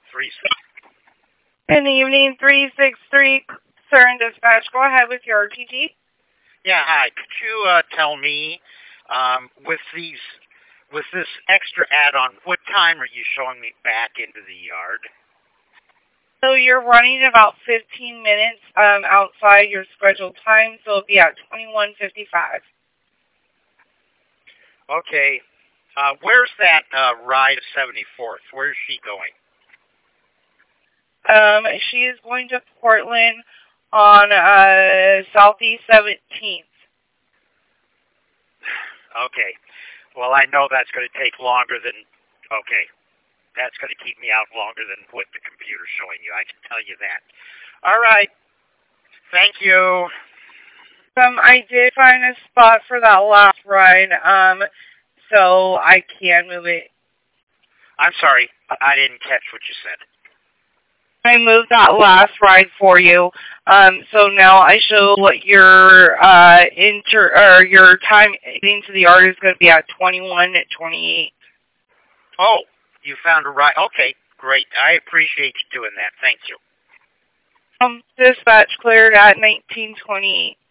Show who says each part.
Speaker 1: Good evening, 363 Southern Dispatch. Go ahead with your RTG.
Speaker 2: Yeah, hi. Could you tell me, with this extra add-on, what time are you showing me back into the yard?
Speaker 1: So you're running about 15 minutes outside your scheduled time, so it'll be at 21:55.
Speaker 2: Okay. Where's that ride of 74th? Where's she going?
Speaker 1: She is going to Portland on Southeast 17th.
Speaker 2: Okay. Well, I know that's going to take longer than... Okay. That's going to keep me out longer than what the computer's showing you. I can tell you that. All right. Thank you.
Speaker 1: I did find a spot for that last ride, so I can move it.
Speaker 2: I'm sorry. I didn't catch what you said.
Speaker 1: I moved that last ride for you. So now I show what your your time getting to the yard is going to be at 21:28.
Speaker 2: Oh, you found a ride. Okay, great. I appreciate you doing that. Thank you.
Speaker 1: Dispatch cleared at 19:28.